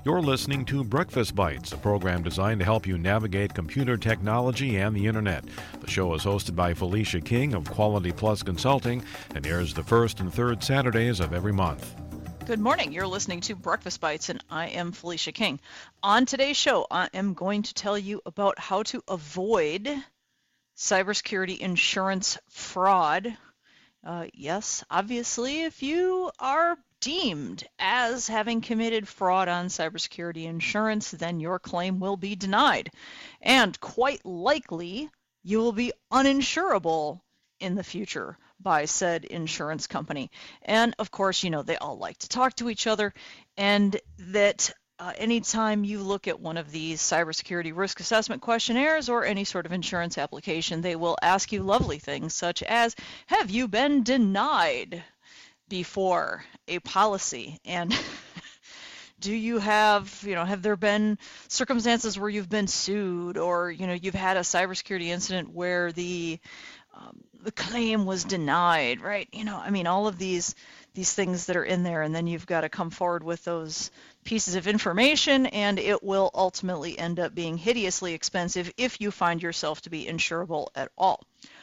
You're listening to Breakfast Bites, a program designed to help you navigate computer technology and the internet. The show is hosted by Felicia King of Quality Plus Consulting and airs the first and third Saturdays of every month. Good morning. You're listening to Breakfast Bites, and I am Felicia King. On today's show, I am going to tell you about how to avoid cybersecurity insurance fraud. Yes, obviously, if you are deemed as having committed fraud on cybersecurity insurance, then your claim will be denied. And quite likely, you will be uninsurable in the future by said insurance company. And of course, you know, they all like to talk to each other, and that anytime you look at one of these cybersecurity risk assessment questionnaires or any sort of insurance application, they will ask you lovely things such as, have you been denied before a policy? And do you have there been circumstances where you've been sued, or, you've had a cybersecurity incident where the claim was denied, right? All of these things that are in there, and then you've got to come forward with those pieces of information, and it will ultimately end up being hideously expensive if you find yourself to be insurable at all.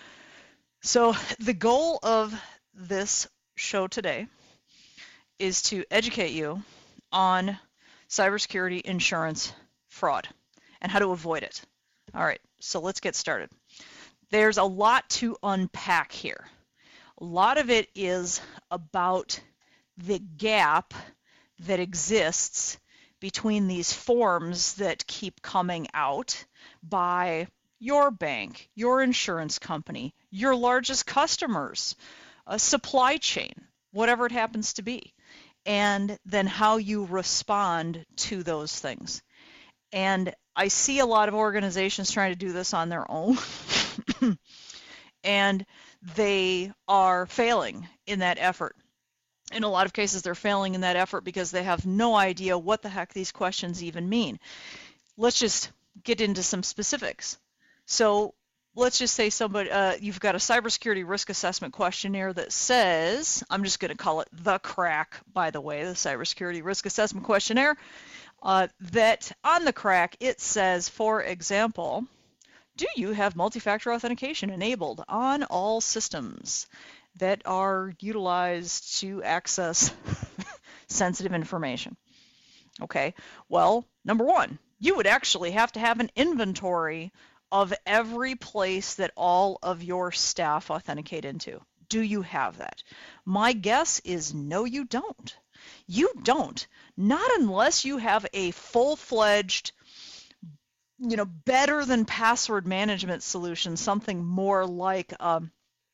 So the goal of this show today is to educate you on cybersecurity insurance fraud and how to avoid it. All right, so let's get started. There's a lot to unpack here. A lot of it is about the gap that exists between these forms that keep coming out by your bank, your insurance company, your largest customers, a supply chain, whatever it happens to be, and then how you respond to those things. And I see a lot of organizations trying to do this on their own, and they are failing in that effort. In a lot of cases, they're failing in that effort because they have no idea what the heck these questions even mean. Let's just get into some specifics. So let's just say you've got a cybersecurity risk assessment questionnaire that says, I'm just going to call it the CRAQ, by the way, the cybersecurity risk assessment questionnaire, that on the CRAQ it says, for example, do you have multi-factor authentication enabled on all systems that are utilized to access sensitive information? Okay, well, number one, you would actually have to have an inventory of every place that all of your staff authenticate into. Do you have that? My guess is no, you don't. You don't. Not unless you have a full-fledged, better than password management solution, something more like a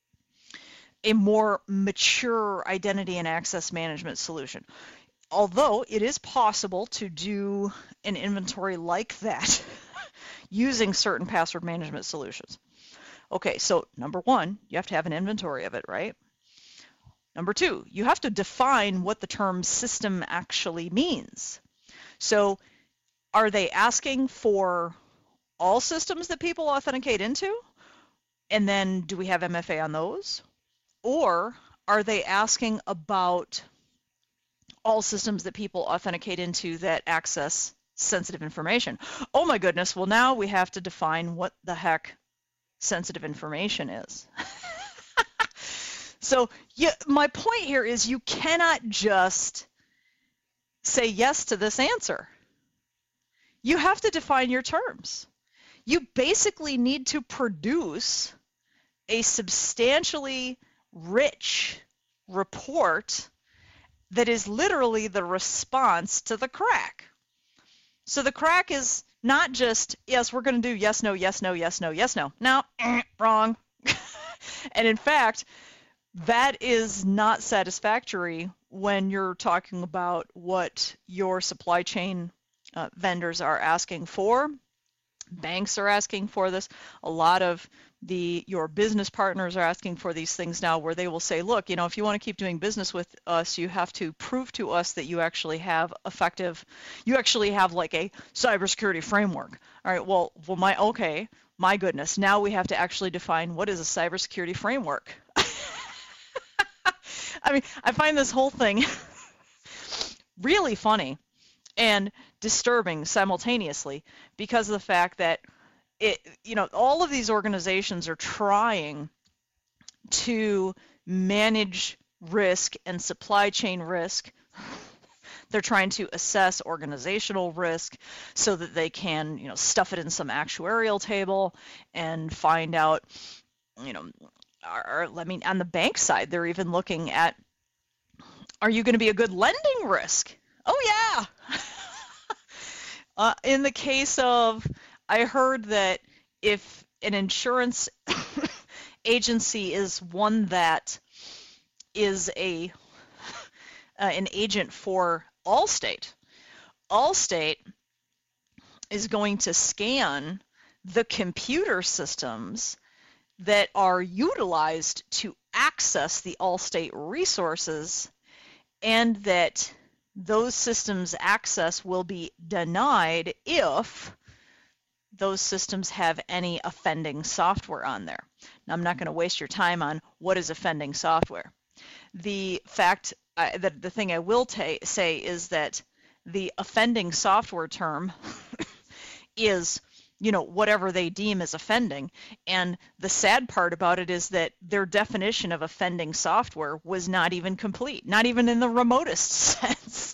more mature identity and access management solution. Although it is possible to do an inventory like that using certain password management solutions. Okay, so number one, you have to have an inventory of it, right? Number two, you have to define what the term system actually means. So are they asking for all systems that people authenticate into? And then do we have MFA on those? Or are they asking about all systems that people authenticate into that access sensitive information? Oh my goodness, well now we have to define what the heck sensitive information is. So my point here is you cannot just say yes to this answer. You have to define your terms. You basically need to produce a substantially rich report that is literally the response to the CRAQ. So the CRAQ is not just, yes, we're going to do yes, no, yes, no, yes, no, yes, no. No, wrong. And in fact, that is not satisfactory when you're talking about what your supply chain vendors are asking for. Banks are asking for this. A lot of your business partners are asking for these things now, where they will say, look, if you want to keep doing business with us, you have to prove to us that you actually have like a cybersecurity framework. All right, well, my goodness, now we have to actually define what is a cybersecurity framework. I mean, I find this whole thing really funny. and disturbing simultaneously because of the fact that all of these organizations are trying to manage risk and supply chain risk. They're trying to assess organizational risk so that they can, stuff it in some actuarial table and find out, on the bank side, they're even looking at, are you going to be a good lending risk? Oh, yeah. In the case of, I heard that if an insurance agency is one that is an agent for Allstate is going to scan the computer systems that are utilized to access the Allstate resources, and that those systems access will be denied if those systems have any offending software on there. Now, I'm not going to waste your time on what is offending software. The fact that the thing I will say is that the offending software term is, whatever they deem as offending. And the sad part about it is that their definition of offending software was not even complete, not even in the remotest sense.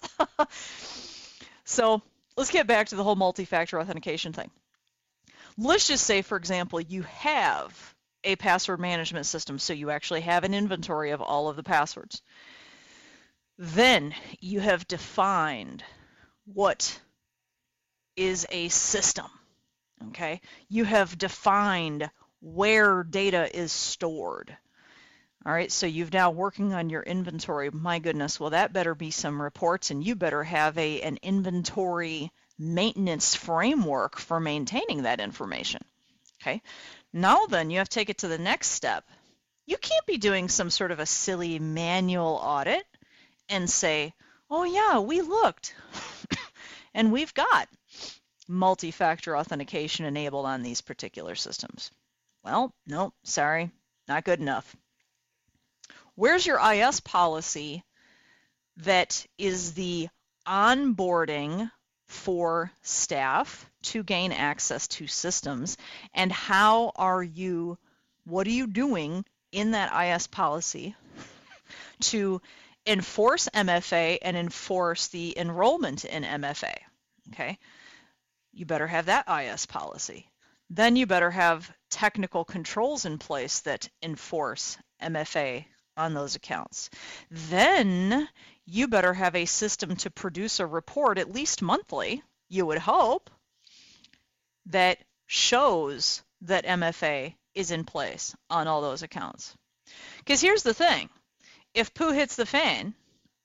So let's get back to the whole multi-factor authentication thing. Let's just say, for example, you have a password management system, so you actually have an inventory of all of the passwords. Then you have defined what is a system, okay? You have defined where data is stored. All right, so you've now working on your inventory. My goodness, well, that better be some reports, and you better have an inventory maintenance framework for maintaining that information, okay? Now then, you have to take it to the next step. You can't be doing some sort of a silly manual audit and say, oh yeah, we looked and we've got multi-factor authentication enabled on these particular systems. Well, no, sorry, not good enough. Where's your IS policy that is the onboarding for staff to gain access to systems, and what are you doing in that IS policy to enforce MFA and enforce the enrollment in MFA? Okay, you better have that IS policy. Then you better have technical controls in place that enforce MFA on those accounts. Then you better have a system to produce a report at least monthly, you would hope, that shows that MFA is in place on all those accounts. Because here's the thing, if poo hits the fan,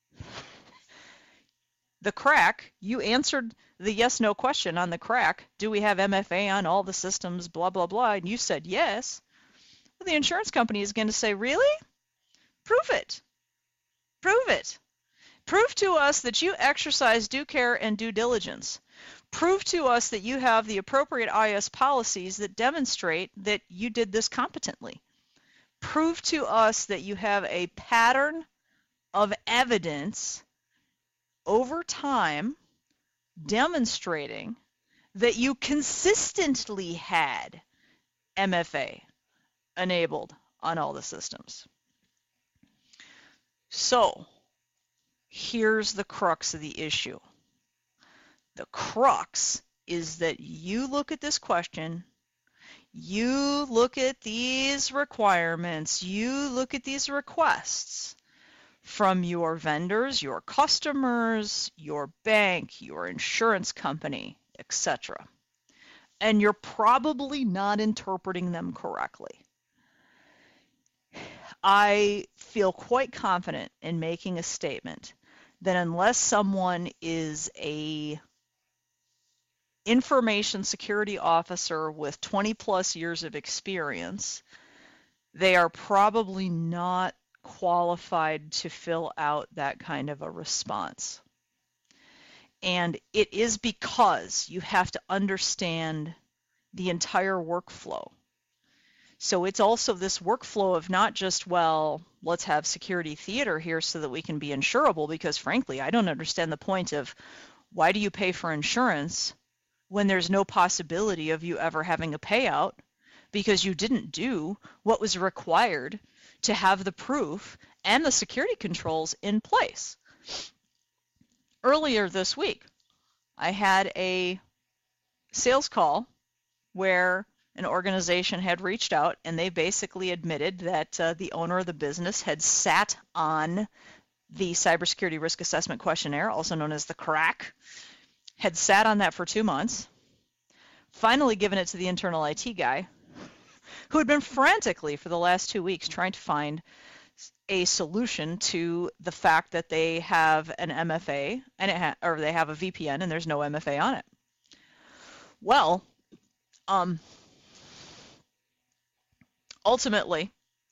the crack, you answered the yes/no question on the crack, do we have MFA on all the systems, blah, blah, blah, and you said yes. Well, the insurance company is going to say, really? Prove it. Prove it. Prove to us that you exercise due care and due diligence. Prove to us that you have the appropriate IS policies that demonstrate that you did this competently. Prove to us that you have a pattern of evidence over time demonstrating that you consistently had MFA enabled on all the systems. So here's the crux of the issue. The crux is that you look at this question, you look at these requirements, you look at these requests from your vendors, your customers, your bank, your insurance company, etc. And you're probably not interpreting them correctly. I feel quite confident in making a statement that unless someone is a information security officer with 20 plus years of experience, they are probably not qualified to fill out that kind of a response. And it is because you have to understand the entire workflow. So it's also this workflow of not just, well, let's have security theater here so that we can be insurable, because frankly, I don't understand the point of Why do you pay for insurance when there's no possibility of you ever having a payout because you didn't do what was required to have the proof and the security controls in place? Earlier this week, I had a sales call where an organization had reached out and they basically admitted that the owner of the business had sat on the Cybersecurity Risk Assessment Questionnaire, also known as the CRAQ, had sat on that for 2 months, finally given it to the internal IT guy, who had been frantically for the last 2 weeks trying to find a solution to the fact that they have an MFA and or they have a VPN and there's no MFA on it. Well, ultimately,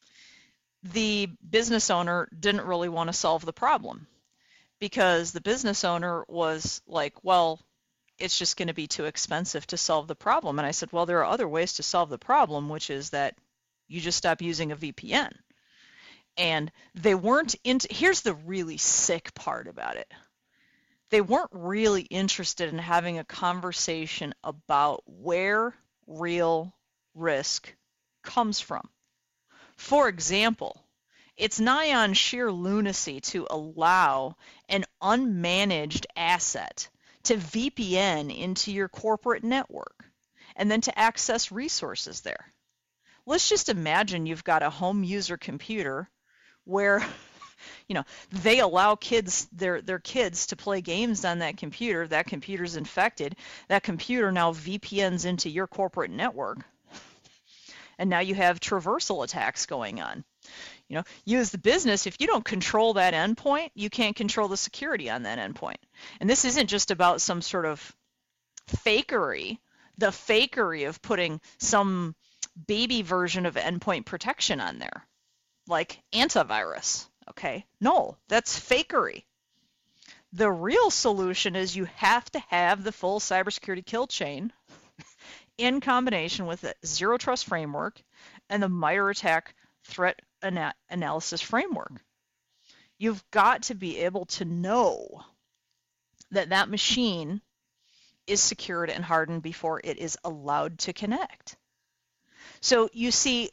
the business owner didn't really want to solve the problem because the business owner was like, well, it's just going to be too expensive to solve the problem. And I said, well, there are other ways to solve the problem, which is that you just stop using a VPN. And they weren't into, here's the really sick part about it. They weren't really interested in having a conversation about where real risk comes from. For example, it's nigh on sheer lunacy to allow an unmanaged asset to VPN into your corporate network and then to access resources there. Let's just imagine you've got a home user computer where they allow kids, their kids, to play games on that computer's infected, that computer now VPNs into your corporate network, and now you have traversal attacks going on. You as the business, if you don't control that endpoint, you can't control the security on that endpoint. And this isn't just about some sort of fakery, the fakery of putting some baby version of endpoint protection on there, like antivirus. Okay, no, that's fakery. The real solution is you have to have the full cybersecurity kill chain in combination with the Zero Trust framework and the MITRE ATT&CK threat analysis framework. You've got to be able to know that that machine is secured and hardened before it is allowed to connect. So you see,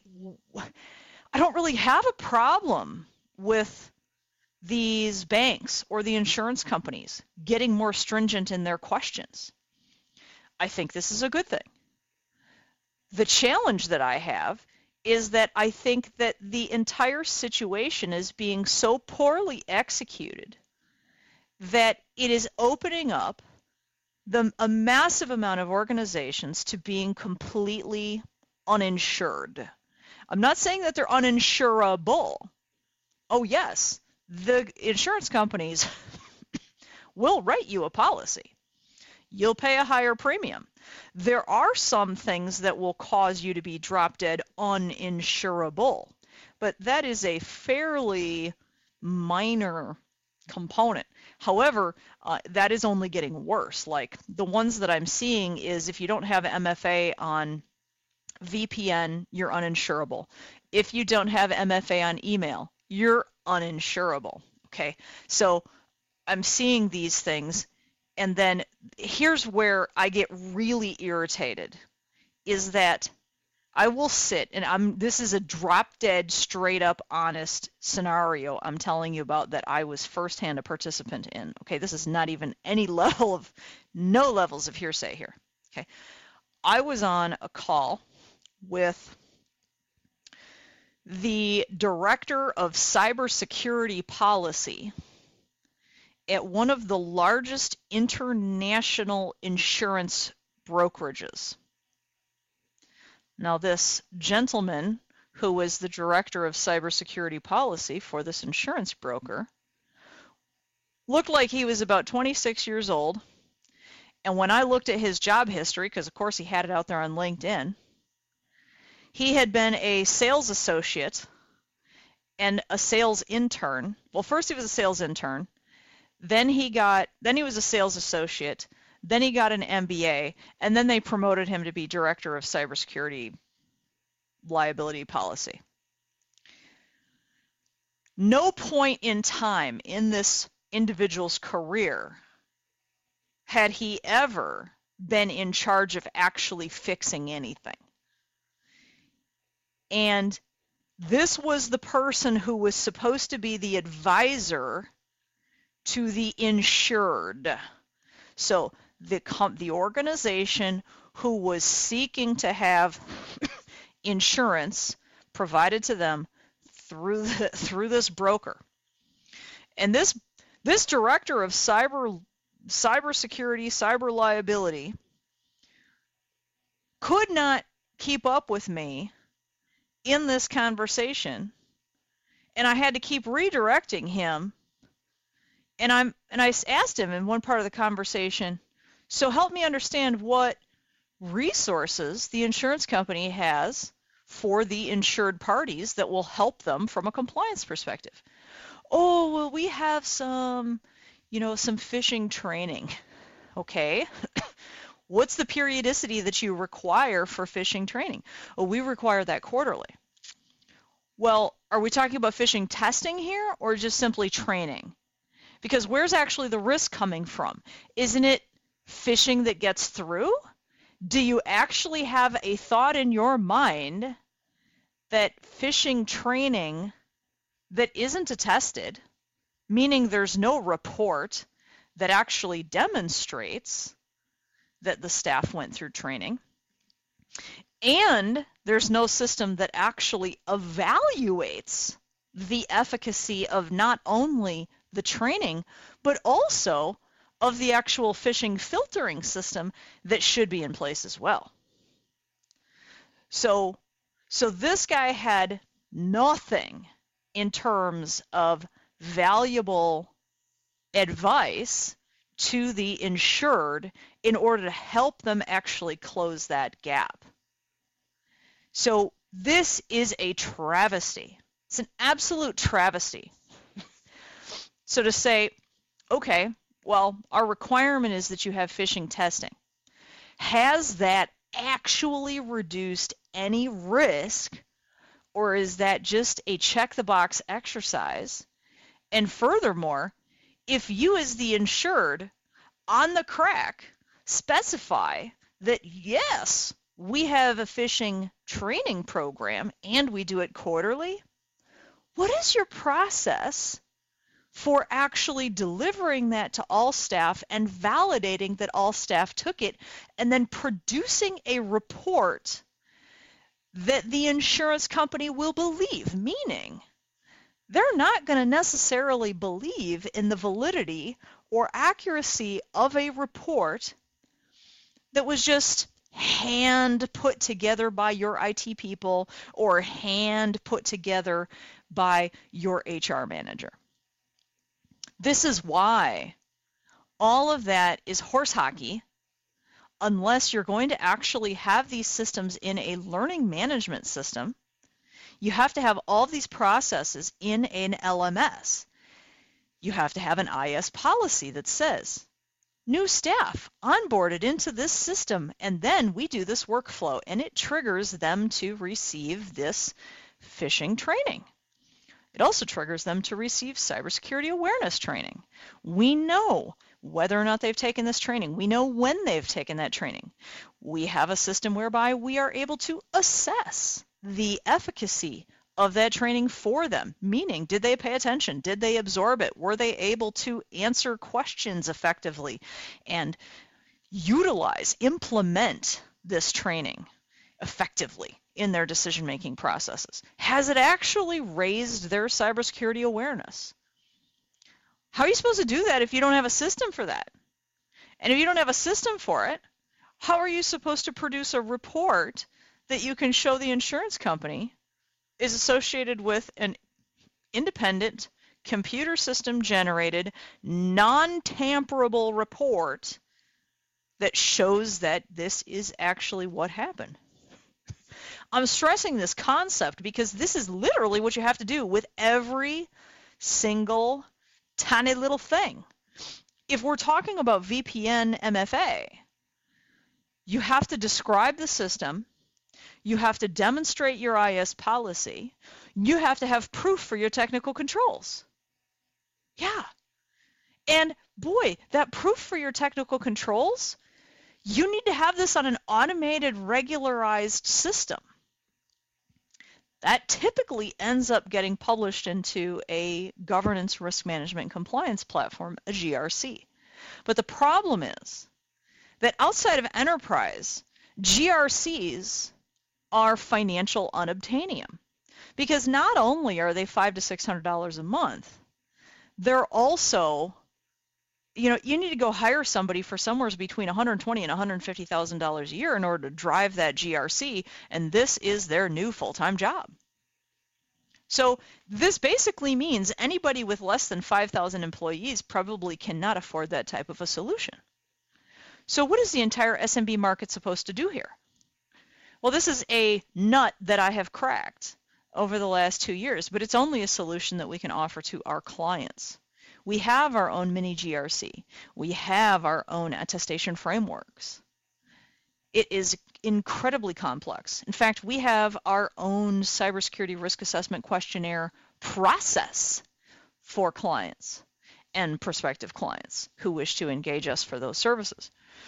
I don't really have a problem with these banks or the insurance companies getting more stringent in their questions. I think this is a good thing. The challenge that I have is that I think that the entire situation is being so poorly executed that it is opening up a massive amount of organizations to being completely uninsured. I'm not saying that they're uninsurable. Oh yes, the insurance companies will write you a policy. You'll pay a higher premium. There are some things that will cause you to be drop dead uninsurable, but that is a fairly minor component. However, that is only getting worse. Like the ones that I'm seeing is if you don't have MFA on VPN, you're uninsurable. If you don't have MFA on email, you're uninsurable. Okay, so I'm seeing these things, and then here's where I get really irritated, is that I will sit, and this is a drop dead, straight up honest scenario I'm telling you about that I was firsthand a participant in. Okay, this is not even any level of, no levels of hearsay here. Okay, I was on a call with the director of cybersecurity policy at one of the largest international insurance brokerages. Now, this gentleman who was the director of cybersecurity policy for this insurance broker looked like he was about 26 years old. And when I looked at his job history, because of course he had it out there on LinkedIn, he had been a sales associate and a sales intern. Well, first he was a sales intern, then he was a sales associate, then he got an MBA, and then they promoted him to be director of cybersecurity liability policy. No point in time in this individual's career had he ever been in charge of actually fixing anything. And this was the person who was supposed to be the advisor to the insured. So the organization who was seeking to have insurance provided to them through this broker. And this director of cybersecurity, cyber liability could not keep up with me in this conversation, and I had to keep redirecting him. And I asked him in one part of the conversation, so help me understand what resources the insurance company has for the insured parties that will help them from a compliance perspective. Oh, well, we have some phishing training. Okay. What's the periodicity that you require for phishing training? Oh, we require that quarterly. Well, are we talking about phishing testing here or just simply training? Because where's actually the risk coming from? Isn't it phishing that gets through? Do you actually have a thought in your mind that phishing training that isn't attested, meaning there's no report that actually demonstrates that the staff went through training, and there's no system that actually evaluates the efficacy of not only the training, but also of the actual phishing filtering system that should be in place as well. So this guy had nothing in terms of valuable advice to the insured in order to help them actually close that gap. So this is a travesty. It's an absolute travesty. So to say, okay, well, our requirement is that you have phishing testing. Has that actually reduced any risk, or is that just a check-the-box exercise? And furthermore, if you as the insured on the crack specify that, yes, we have a phishing training program and we do it quarterly, what is your process for actually delivering that to all staff and validating that all staff took it and then producing a report that the insurance company will believe? Meaning, they're not going to necessarily believe in the validity or accuracy of a report that was just hand put together by your IT people or hand put together by your HR manager. This is why all of that is horse hockey unless you're going to actually have these systems in a learning management system. You have to have all of these processes in an LMS. You have to have an IS policy that says, new staff onboarded into this system, and then we do this workflow, and it triggers them to receive this phishing training. It also triggers them to receive cybersecurity awareness training. We know whether or not they've taken this training. We know when they've taken that training. We have a system whereby we are able to assess the efficacy of that training for them, meaning, did they pay attention? Did they absorb it? Were they able to answer questions effectively and implement this training effectively in their decision-making processes? Has it actually raised their cybersecurity awareness? How are you supposed to do that if you don't have a system for that? And if you don't have a system for it, how are you supposed to produce a report that you can show the insurance company is associated with an independent, computer system generated, non-tamperable report that shows that this is actually what happened? I'm stressing this concept because this is literally what you have to do with every single tiny little thing. If we're talking about VPN MFA, you have to describe the system, you have to demonstrate your IS policy, you have to have proof for your technical controls. Yeah. And boy, that proof for your technical controls, you need to have this on an automated, regularized system. That typically ends up getting published into a governance, risk management, and compliance platform, a GRC. But the problem is that outside of enterprise, GRCs are financial unobtainium, because not only are they $500 to $600 a month, they're also, you need to go hire somebody for somewhere between $120,000 and $150,000 a year in order to drive that GRC, and this is their new full-time job. So this basically means anybody with less than 5,000 employees probably cannot afford that type of a solution. So what is the entire SMB market supposed to do here? Well, this is a nut that I have cracked over the last 2 years, but it's only a solution that we can offer to our clients. We have our own mini GRC. We have our own attestation frameworks. It is incredibly complex. In fact, we have our own cybersecurity risk assessment questionnaire process for clients and prospective clients who wish to engage us for those services.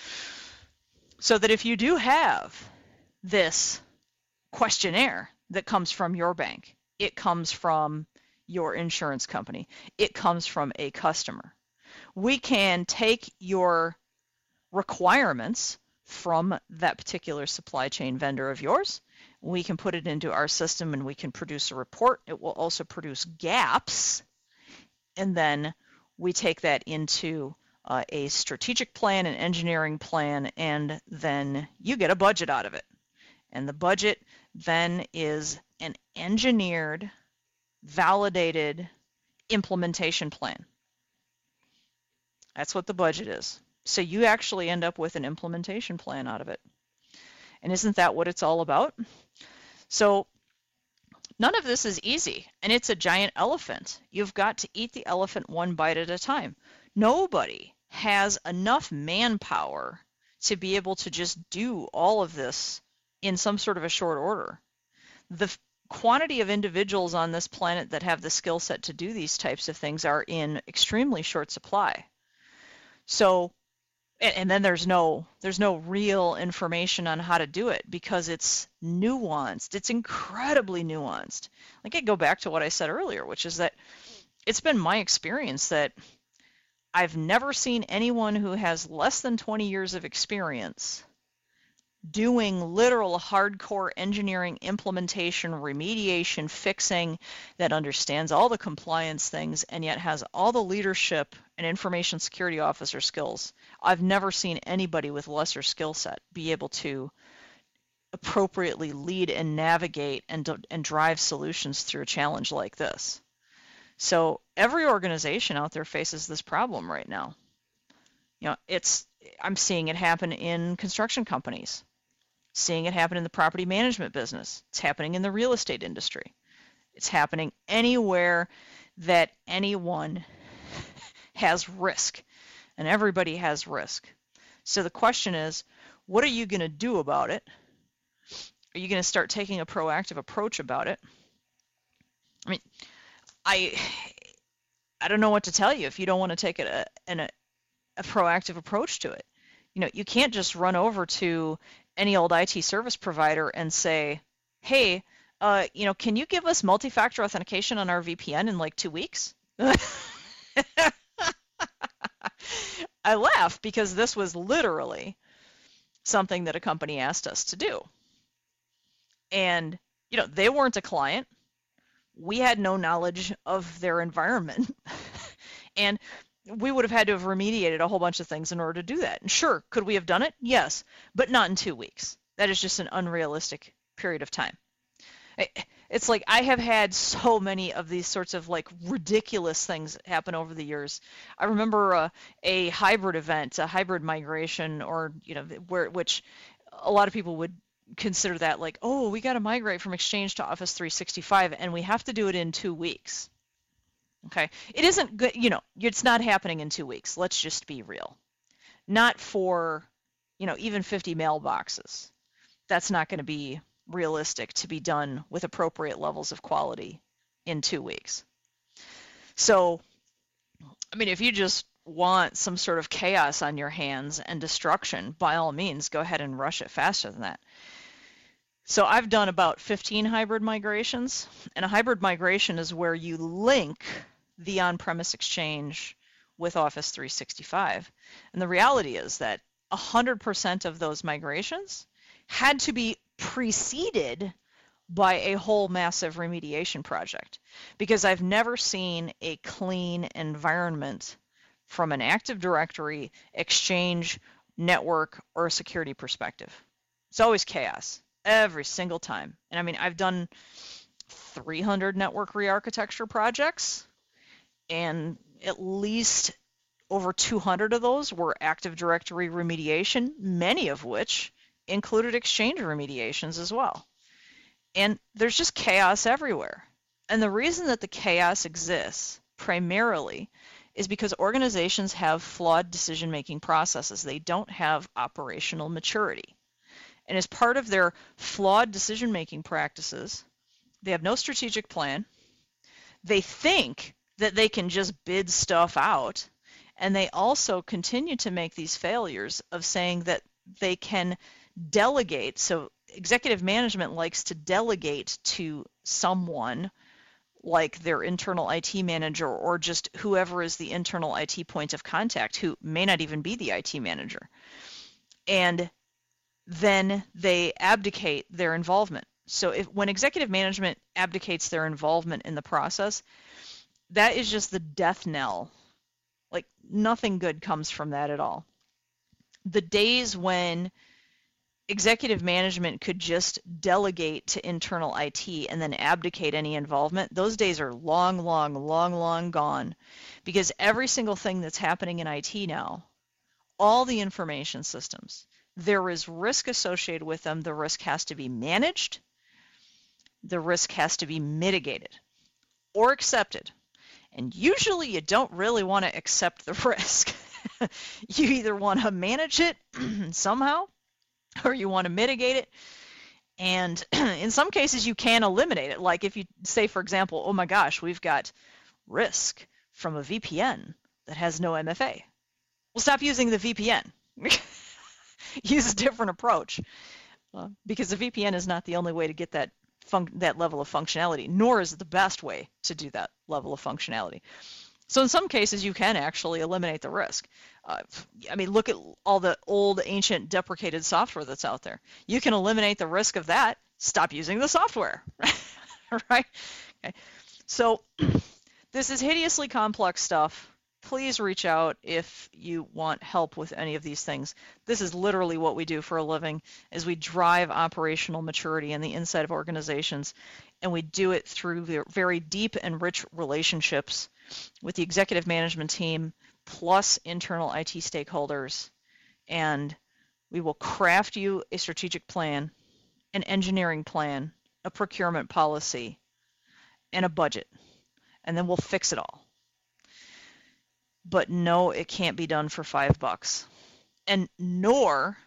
So that if you do have this questionnaire that comes from your bank, it comes from your insurance company, it comes from a customer, we can take your requirements from that particular supply chain vendor of yours, we can put it into our system and we can produce a report. It will also produce gaps, and then we take that into a strategic plan, an engineering plan, and then you get a budget out of it. And the budget then is an engineered, validated implementation plan. That's what the budget is. So you actually end up with an implementation plan out of it. And isn't that what it's all about? So none of this is easy, and it's a giant elephant. You've got to eat the elephant one bite at a time. Nobody has enough manpower to be able to just do all of this in some sort of a short order. The quantity of individuals on this planet that have the skill set to do these types of things are in extremely short supply. So, and then there's no real information on how to do it because it's nuanced. It's incredibly nuanced. Like I go back to what I said earlier, which is that it's been my experience that I've never seen anyone who has less than 20 years of experience doing literal hardcore engineering, implementation, remediation, fixing, that understands all the compliance things and yet has all the leadership and information security officer skills. I've never seen anybody with lesser skill set be able to appropriately lead and navigate and drive solutions through a challenge like this. So every organization out there faces this problem right now. I'm seeing it happen in construction companies. Seeing it happen in the property management business. It's happening in the real estate industry. It's happening anywhere that anyone has risk, and everybody has risk. So the question is, what are you going to do about it? Are you going to start taking a proactive approach about it? I mean, I don't know what to tell you if you don't want to take a proactive approach to it. You can't just run over to any old IT service provider and say, hey, can you give us multi-factor authentication on our VPN in like 2 weeks? I laugh because this was literally something that a company asked us to do. And, they weren't a client. We had no knowledge of their environment. And we would have had to have remediated a whole bunch of things in order to do that. And sure, could we have done it? Yes, but not in 2 weeks. That is just an unrealistic period of time. It's like I have had so many of these sorts of like ridiculous things happen over the years. I remember a hybrid event, a hybrid migration, or which a lot of people would consider that like, oh, we got to migrate from Exchange to Office 365, and we have to do it in 2 weeks. Okay, it isn't good, it's not happening in 2 weeks. Let's just be real. Not for, even 50 mailboxes. That's not going to be realistic to be done with appropriate levels of quality in 2 weeks. So, I mean, if you just want some sort of chaos on your hands and destruction, by all means, go ahead and rush it faster than that. So I've done about 15 hybrid migrations, and a hybrid migration is where you link the on-premise Exchange with Office 365. And the reality is that 100% of those migrations had to be preceded by a whole massive remediation project, because I've never seen a clean environment from an Active Directory, Exchange, network, or a security perspective. It's always chaos every single time. And I mean, I've done 300 network re-architecture projects, and at least over 200 of those were Active Directory remediation, many of which included Exchange remediations as well. And there's just chaos everywhere. And the reason that the chaos exists primarily is because organizations have flawed decision-making processes. They don't have operational maturity. And as part of their flawed decision-making practices, they have no strategic plan. They think that they can just bid stuff out. And they also continue to make these failures of saying that they can delegate. So executive management likes to delegate to someone like their internal IT manager, or just whoever is the internal IT point of contact, who may not even be the IT manager. And then they abdicate their involvement. So when executive management abdicates their involvement in the process, that is just the death knell. Like, nothing good comes from that at all. The days when executive management could just delegate to internal IT and then abdicate any involvement, those days are long, long, long, long gone. Because every single thing that's happening in IT now, all the information systems, there is risk associated with them. The risk has to be managed. The risk has to be mitigated or accepted. And usually you don't really want to accept the risk. You either want to manage it somehow, or you want to mitigate it. And in some cases, you can eliminate it. Like if you say, for example, oh my gosh, we've got risk from a VPN that has no MFA. Well, stop using the VPN. Use a different approach, because the VPN is not the only way to get that level of functionality, nor is it the best way to do that level of functionality. So in some cases, you can actually eliminate the risk. I mean, look at all the old, ancient, deprecated software that's out there. You can eliminate the risk of that. Stop using the software, right? Okay. So this is hideously complex stuff. Please reach out if you want help with any of these things. This is literally what we do for a living, is we drive operational maturity in the inside of organizations, and we do it through very deep and rich relationships with the executive management team plus internal IT stakeholders. And we will craft you a strategic plan, an engineering plan, a procurement policy, and a budget. And then we'll fix it all. But no, it can't be done for $5. And nor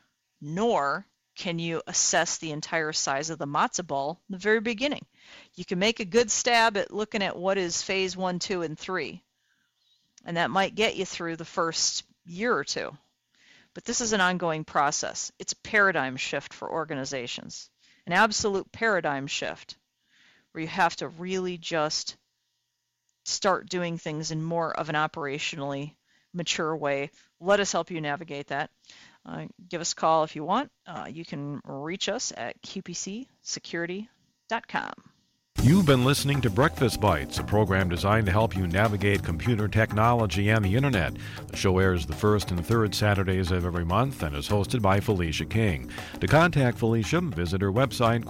can you assess the entire size of the matzo ball in the very beginning. You can make a good stab at looking at what is phase 1, 2, and 3. And that might get you through the first year or two. But this is an ongoing process. It's a paradigm shift for organizations, an absolute paradigm shift where you have to really just start doing things in more of an operationally mature way. Let us help you navigate that. Give us a call if you want. You can reach us at qpcsecurity.com. You've been listening to Breakfast Bites, a program designed to help you navigate computer technology and the Internet. The show airs the first and third Saturdays of every month and is hosted by Felicia King. To contact Felicia, visit her website,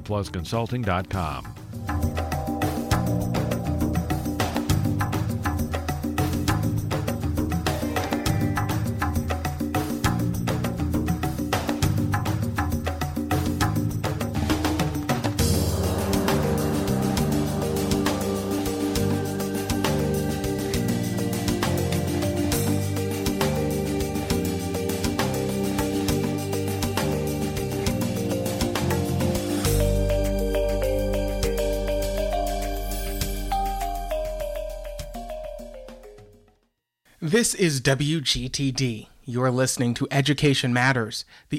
qualityplusconsulting.com. This is WGTD. You're listening to Education Matters, the